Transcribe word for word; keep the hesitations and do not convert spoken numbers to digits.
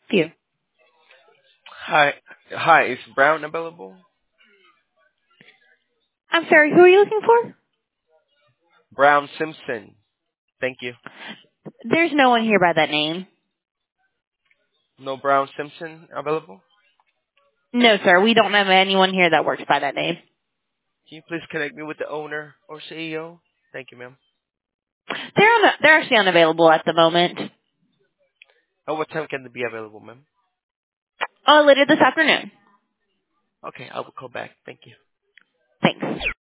You. Hi. Hi, is Brown available? I'm sorry, who are you looking for? Brown Simpson. Thank you. There's no one here by that name. No Brown Simpson available? No, sir, we don't have anyone here that works by that name. Can you please connect me with the owner or C E O? Thank you, ma'am. They're on they're actually unavailable at the moment. At what time can they be available, ma'am? Uh, later this afternoon. Okay, I will call back. Thank you. Thanks.